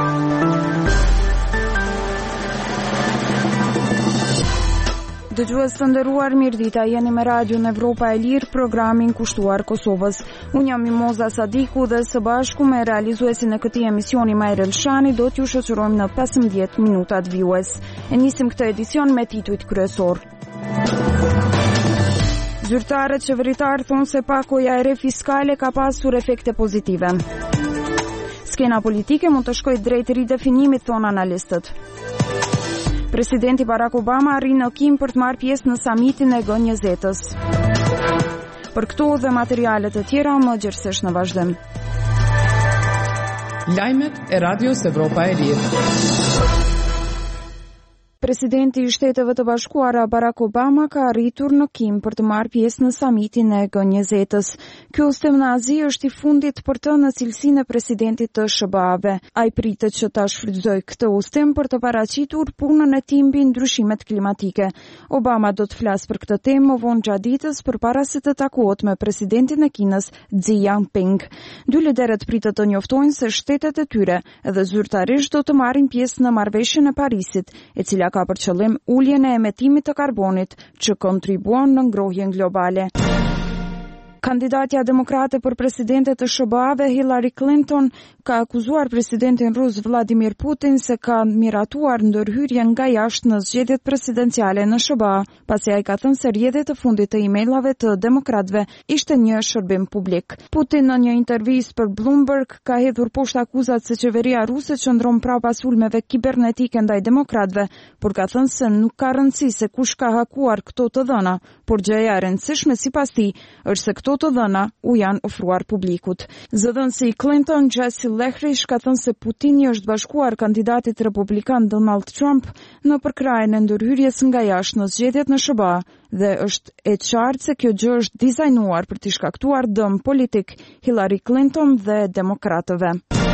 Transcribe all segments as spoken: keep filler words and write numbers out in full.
Dëgjues të nderuar, mirëdita, jeni me Radion Evropa e Lirë, programin kushtuar Kosovës. Unë jam Mimoza Sadiku dhe së bashku me realizuesin e këtij emisioni Majrë Elshani do t'ju shoqërojmë në pesëmbëdhjetë minutat vijues. E nisim këtë edicion me titujt kryesor. Zyrtarët qeveritar thonë se pakoja e re fiskale ka pasur efekte pozitive. Skena politike mund të shkojë drejt ridefinimit, thonë analistët. Presidenti Barack Obama arrin në Kim për të marrë pjesë në samitin e G njëzet-ës. Për këto dhe materialet e tjera më gjerësisht në vazhdim. Lajmet e Radios Evropa e Lirë. Presidenti i Shteteve të Bashkuara Barack Obama ka arritur në Kim për të marrë pjesë në samitin e G njëzet-ës. Ky udhëtim në Azi është i fundit për të në cilësinë e presidentit të S B A-ve. Ai pritet që ta shfrytëzojë këtë udhëtim për të paraqitur punën e tij mbi ndryshimet klimatike. Obama do të flasë për këtë temë më vonë gjatë ditës përpara se të takohet me presidentin e Kinës Xi Jinping. Dy liderët pritet të njoftojnë se shtetet e tyre edhe zyrtarisht do të marrin pjesë në marrëveshjen e Parisit, e cila ka për qëllim uljen e emetimit të karbonit që kontribuon në ngrohjen globale. Kandidatja demokrate për presidente të S B A-ve Hillary Clinton ka akuzuar presidentin rus Vladimir Putin se ka miratuar ndërhyrjen nga jashtë në zgjedhjet presidenciale në S B A, pasi ai ka thënë se rrjedhjet e fundit të emailave të demokratëve ishte një shërbim publik. Putin në një intervistë për Bloomberg ka hedhur poshtë akuzat se qeveria ruse qëndron prapa sulmeve kibernetike ndaj demokratëve, por ka thënë se nuk ka rëndësi se kush ka hakuar këto të dhëna, por gjëja e rëndësishme sipas tij është se këto të dhëna u janë ofruar publikut. Zëdhënësi Clinton, Jesse Lehrish, ka thënë se Putini është bashkuar kandidatit republikan Donald Trump në përkrajën e ndërhyrjes nga jashtë në zgjedhjet në S B A dhe është e qartë se kjo gjë është dizajnuar për të shkaktuar dëm politik Hillary Clinton dhe demokratëve.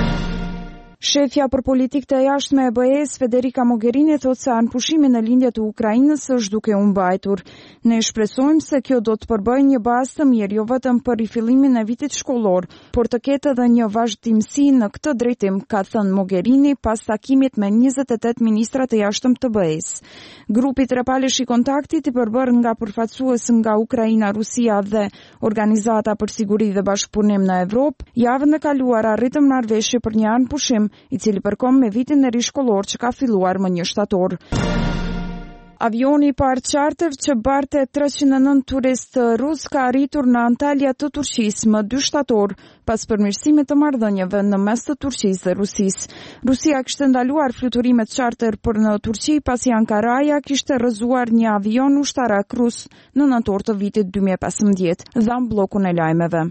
Shefja për politikë të jashtme e B E-s, Federica Mogherini, thotë se anëpushimi në lindje të Ukrainës është duke u mbajtur. Ne shpresojmë se kjo do të përbëjë një bazë të mirë jo vetëm për rifillimin e vitit shkollor, por të ketë edhe një vazhdimsi në këtë drejtim, ka thënë Mogherini pas takimit me njëzet e tetë ministrat e jashtëm të B E-s. Grupi trepalësh i kontaktit i përbërë nga përfaqësues nga Ukraina, Rusia dhe Organizata për Siguri dhe Bashkëpunim në Evropë, javën e kaluar arritëm marrëveshje për një anëpushim i cili përkom me vitin e ri shkollor që ka filluar më një shtator. Avioni i parë charter që barte treqind e nëntë turistë rus ka arritur në Antalya të Turqisë më dy shtator pas përmirësimit të marrëdhënieve në mes të Turqisë dhe Rusisë. Rusia kishte ndaluar fluturimet charter për në Turqi pasi Ankaraja kishte rrëzuar një avion ushtarak rus në nëntor të vitit dy mijë e pesëmbëdhjetë, dhan bllokun e lajmeve.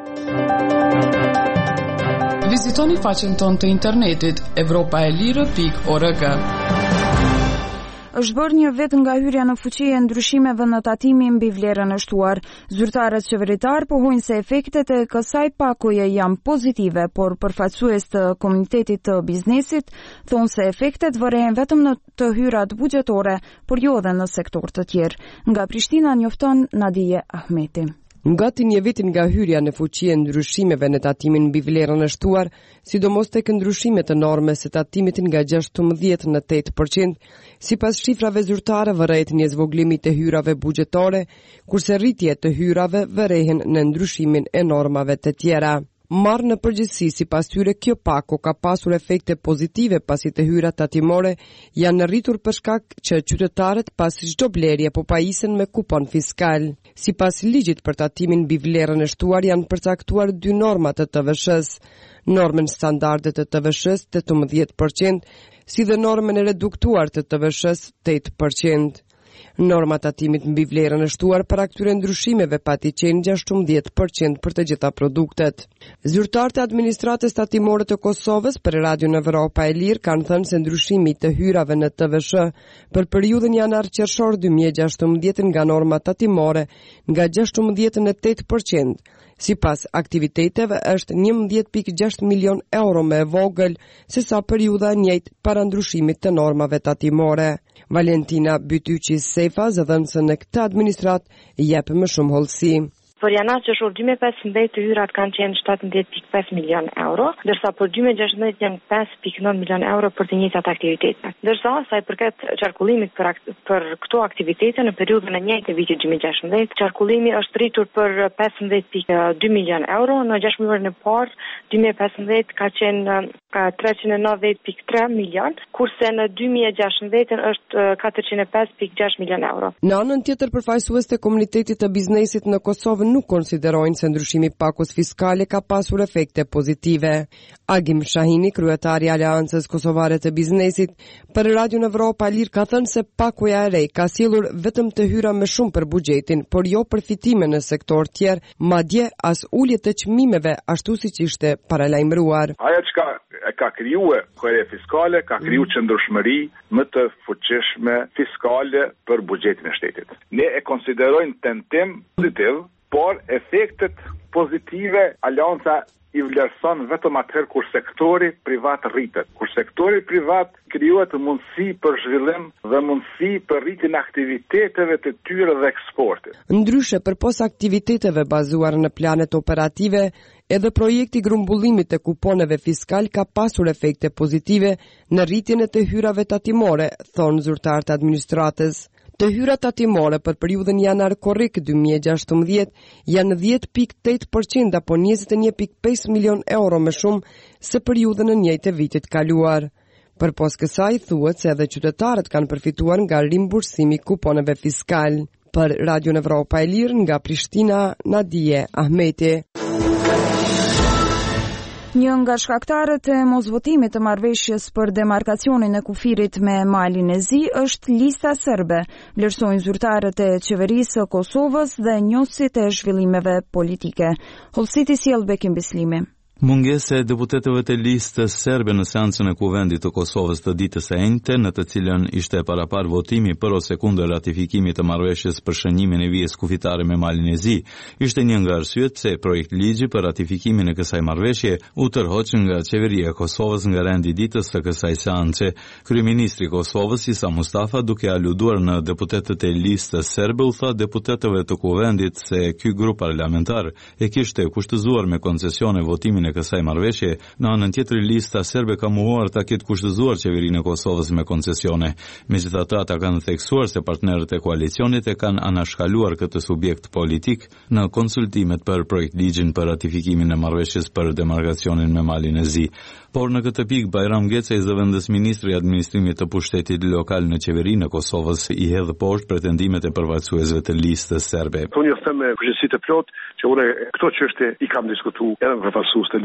Vizitoni faqen tonë të internetit evropa e lirë pikë org. Është bërë një vit nga hyrja në fuqi e ndryshimeve në tatimin mbi vlerën e shtuar. Zyrtarët qeveritar pohojnë se efektet e kësaj pakoje janë pozitive, por përfaqësues të komunitetit të biznesit thonë se efektet vërejnë vetëm në të hyrat buxhetore, por jo edhe në sektor të tjerë. Nga Prishtina njofton Nadije Ahmeti. Ngati një vit nga hyrja në fuqi e ndryshimeve në tatimin mbi vlerën e shtuar, sidomos tek ndryshimet e normës së tatimit nga gjashtëmbëdhjetë në tetë përqind, sipas shifrave zyrtare vërehet një zvoglim i të hyrave buxhetore, kurse rritjet të hyrave vërehen në ndryshimin e normave të tjera. Marrë në përgjithësi, sipas tyre, kjo pako ka pasur efekte pozitive pasi të hyrat tatimore janë rritur për shkak që qytetarët pas çdo blerje po pajisen me kupon fiskal. Sipas ligjit për tatimin mbi vlerën e shtuar janë përcaktuar dy norma të T V S-s, normën standarde të T V S-s tetëmbëdhjetë përqind, si dhe normën e reduktuar të T V S-s tetë përqind. Norma tatimit mbi vlerën e shtuar para këtyre ndryshimeve pati qenë gjashtëmbëdhjetë përqind për të gjitha produktet. Zyrtarët e administratës tatimore të Kosovës për Radion Evropa e Lirë kanë thënë se ndryshimi të hyrave në T V S për periudhën janar-qershor dy mijë e gjashtëmbëdhjetë nga norma tatimore nga gjashtëmbëdhjetë në tetë përqind. Sipas aktiviteteve është njëmbëdhjetë pikë gjashtë milion euro më e vogël se sa periudha e njëjtë para ndryshimit të normave tatimore. Valentina Bytyqi Sefa, zëdhënëse në këtë administrat, jep më shumë hollësi. Për janar qershor dy mijë e pesëmbëdhjetë të hyrat kanë qenë shtatëmbëdhjetë pikë pesë milion euro, ndërsa për dy mijë e gjashtëmbëdhjetë janë pesë pikë nëntë milion euro për të njëjtat aktivitete. Ndërsa sa i përket qarkullimit për akt për këto aktivitete në periudhën e njëjtë të vitit dy mijë e gjashtëmbëdhjetë, qarkullimi është rritur për pesëmbëdhjetë pikë dy milion euro, në gjashtë muajin e parë dy mijë e pesëmbëdhjetë ka qenë treqind e nëntëdhjetë pikë tre milion, kurse në dy mijë e gjashtëmbëdhjetë është katërqind e pesë pikë gjashtë milion euro. Në anën tjetër, përfaqësues të komunitetit të biznesit në Kosovë nuk konsiderojnë se ndryshimi i pakos fiskale ka pasur efekte pozitive. Agim Shahini, kryetari i Aleancës Kosovare të Biznesit, për Radio Evropa Lir ka thënë se pakuja e re ka sjellur vetëm të hyra më shumë për buxhetin, por jo përfitime në sektor tjerë, madje as ulje të çmimeve ashtu siç ishte paralajmëruar. Ajo çka e ka krijuar korre fiskale, ka krijuar qëndrueshmëri më të fuqishme fiskale për buxhetin e shtetit. Ne e konsiderojmë tentim pozitiv, por efektet pozitive Alianca i vlerëson vetëm atëherë kur sektori privat rritet. Kur sektori privat krijohet mundësi për zhvillim dhe mundësi për rritjen e aktiviteteve të tyre dhe eksportit. Ndryshe, përpos aktiviteteve bazuar në planet operative, edhe projekti grumbullimit të kuponeve fiskal ka pasur efekte pozitive në rritjen e të hyrave tatimore, thonë zyrtarët e administratës. Të hyrat tatimore për periudhën janar-korrik dy mijë e gjashtëmbëdhjetë janë dhjetë pikë tetë përqind apo njëzet e një pikë pesë milion euro më shumë se periudhën e njëjtë e vitit kaluar. Përpos kësaj, thuhet se edhe qytetarët kanë përfituar nga rimbursimi i kuponeve fiskal. Për Radio Evropa e Lirë nga Prishtina, Nadije Ahmeti. Një nga shkaktarët e mosvotimit të marrëveshjes për demarkacionin e kufirit me Malin e Zi është lista serbe, vlerësojnë zyrtarët e qeverisë së Kosovës dhe njohësit e zhvillimeve politike. Holsiti sjell Bekim Bislimi. Mungesa e deputetëve të listës serbe në seancën e Kuvendit të Kosovës të ditës së enjte, në të cilën ishte parapar votimi për ose kundër ratifikimit të marrëveshjes për shënimin e vijës kufitare me Malin e Zi, ishte një nga arsyet pse projekt ligji për ratifikimin e kësaj marrëveshje u tërhoq nga qeveria e Kosovës nga rendi ditës së kësaj seance. Kryeministri i Kosovës Isa Mustafa, duke aluduar në deputetët e listës serbe, u tha deputetëve të Kuvendit se ky grup parlamentar e kishte kushtëzuar me koncesione votimin e kësaj marrëveshje. Në anën tjetër, lista serbe ka mohuar ta ketë kushtëzuar qeverinë e Kosovës me koncesione. Megjithatë, ata kanë theksuar se partnerët e koalicionit e kanë anashkaluar këtë subjekt politik në konsultimet për projekt ligjin për ratifikimin e marrëveshjes për demarkacionin me Malin e Zi. Por në këtë pikë Bajram Gecaj, zëvendës ministri i administrimit të pushtetit lokal në qeverinë e Kosovës, i hedh poshtë pretendimet e përfaqësuesve të listës serbe. Unë ju them me përgjegjësi të plot që unë këto çështje i kam diskutuar edhe me përfaqësues